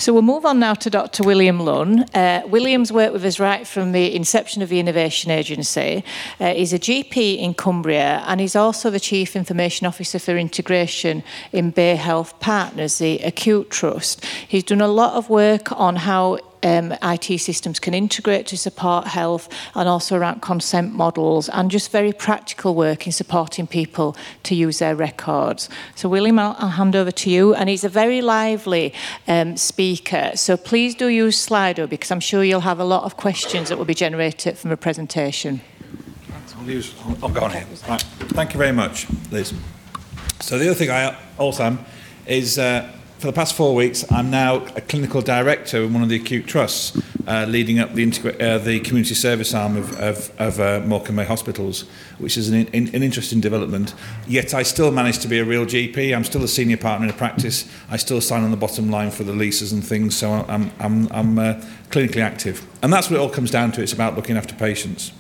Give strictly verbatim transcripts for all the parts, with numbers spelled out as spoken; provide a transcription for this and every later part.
So we'll move on now to Doctor William Lunn. Uh, William's worked with us right from the inception of the Innovation Agency. Uh, he's a G P in Cumbria, and he's also the Chief Information Officer for Integration in Bay Health Partners, the Acute Trust. He's done a lot of work on how Um, I T systems can integrate to support health, and also around consent models and just very practical work in supporting people to use their records. So William, I'll, I'll hand over to you, and he's a very lively um, speaker, so please do use Slido, because I'm sure you'll have a lot of questions that will be generated from a presentation. I'll, use, I'll, I'll go on here. Right. Thank you very much, Liz. So the other thing I also am is uh, for the past four weeks, I'm now a clinical director in one of the acute trusts, uh, leading up the, uh, the community service arm of, of, of uh, Morecambe Bay Hospitals, which is an, in, an interesting development. Yet I still manage to be a real G P. I'm still a senior partner in a practice. I still sign on the bottom line for the leases and things, so I'm, I'm, I'm uh, clinically active. And that's what it all comes down to. It's about looking after patients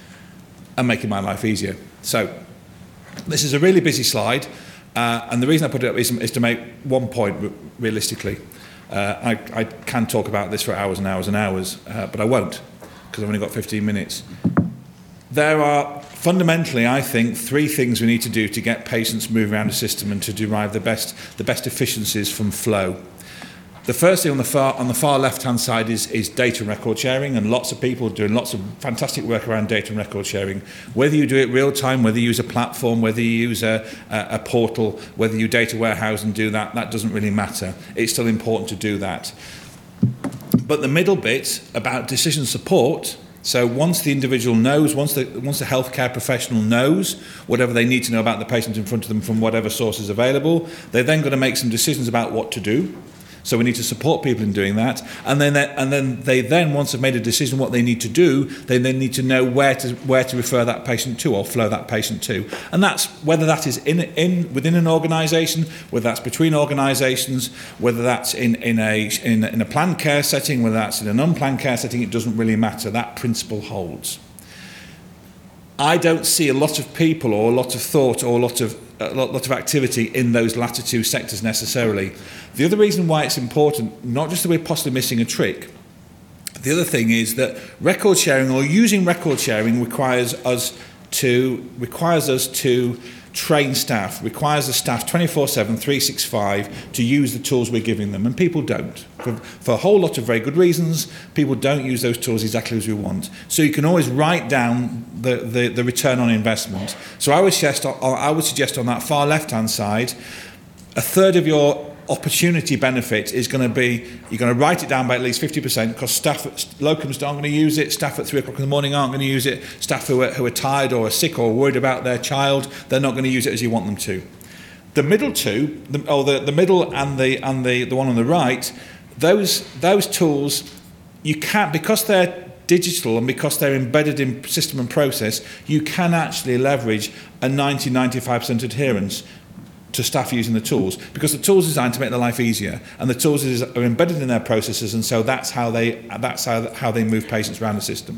and making my life easier. So this is a really busy slide. Uh, and the reason I put it up is, is to make one point re realistically. Uh, I, I can talk about this for hours and hours and hours, uh, but I won't, because I've only got fifteen minutes. There are fundamentally, I think, three things we need to do to get patients moving around the system and to derive the best, the best efficiencies from flow. The first thing on the far, on the far left-hand side is, is data and record sharing, and lots of people doing lots of fantastic work around data and record sharing. Whether you do it real-time, whether you use a platform, whether you use a, a, a portal, whether you data warehouse and do that, that doesn't really matter. It's still important to do that. But the middle bit about decision support, so once the individual knows, once the, once the healthcare professional knows whatever they need to know about the patient in front of them from whatever source is available, they're then got to make some decisions about what to do. So we need to support people in doing that, and then they, and then they then once they've made a decision what they need to do, they then need to know where to where to refer that patient to or flow that patient to, and that's whether that is in in within an organisation, whether that's between organisations, whether that's in in a in, in a planned care setting, whether that's in an unplanned care setting. It doesn't really matter. That principle holds. I don't see a lot of people or a lot of thought or a lot of a lot, lot of activity in those latter two sectors necessarily. The other reason why it's important, not just that we're possibly missing a trick, the other thing is that record sharing or using record sharing requires us to requires us to train staff, requires the staff twenty-four seven, three sixty-five to use the tools we're giving them, and people don't. For, for a whole lot of very good reasons, people don't use those tools exactly as we want. So you can always write down the, the, the return on investment. So I would suggest, I would suggest on that far left-hand side, a third of your opportunity benefit is going to be, you're going to write it down by at least fifty percent, because staff, locums aren't going to use it, staff at three o'clock in the morning aren't going to use it, staff who are, who are tired or are sick or worried about their child, they're not going to use it as you want them to. The middle two, the, or the, the middle and the and the, the one on the right, those those tools, you can't, because they're digital and because they're embedded in system and process, you can actually leverage a ninety to ninety-five percent adherence to staff using the tools, because the tools are designed to make their life easier, and the tools are embedded in their processes, and so that's how they that's how, how they move patients around the system.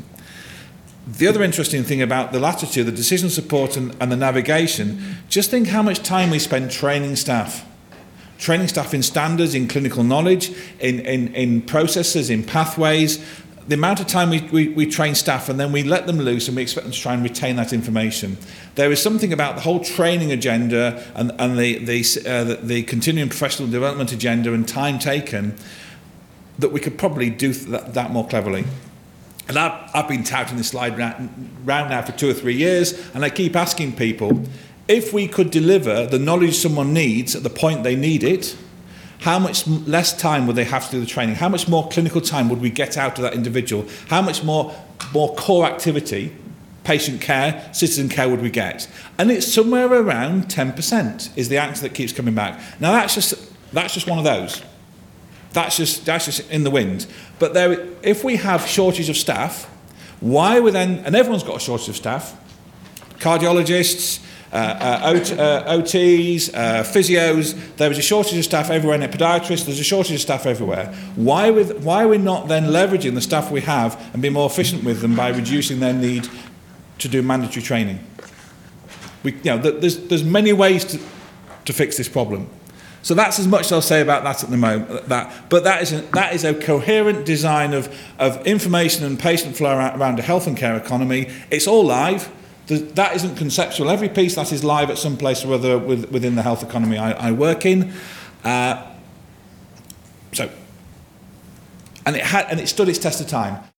The other interesting thing about the latter two, the decision support and, and the navigation, just think how much time we spend training staff. Training staff in standards, in clinical knowledge, in, in, in processes, in pathways. The amount of time we, we, we train staff and then we let them loose and we expect them to try and retain that information. There is something about the whole training agenda and, and the, the, uh, the, the continuing professional development agenda and time taken that we could probably do that, that more cleverly. And I've, I've been touting this slide round, round now for two or three years, and I keep asking people, if we could deliver the knowledge someone needs at the point they need it, how much less time would they have to do the training? How much more clinical time would we get out of that individual? How much more, more core activity, patient care, citizen care would we get? And it's somewhere around ten percent is the answer that keeps coming back. Now that's just, that's just one of those. That's just, that's just in the wind. But there, if we have shortage of staff, why we then, and everyone's got a shortage of staff, cardiologists, Uh, uh, O T, uh, O Ts, uh, physios, there is a shortage of staff everywhere, and podiatrists, there's a shortage of staff everywhere. Why, with, why are we not then leveraging the staff we have and being more efficient with them by reducing their need to do mandatory training? We, you know, there's, there's many ways to, to fix this problem. So that's as much as I'll say about that at the moment. That, but that is a, that is a coherent design of, of information and patient flow around, around a health and care economy. It's all live. The, that isn't conceptual. Every piece that is live at some place or other with, within the health economy I, I work in. Uh, so, and it had, and it stood its test of time.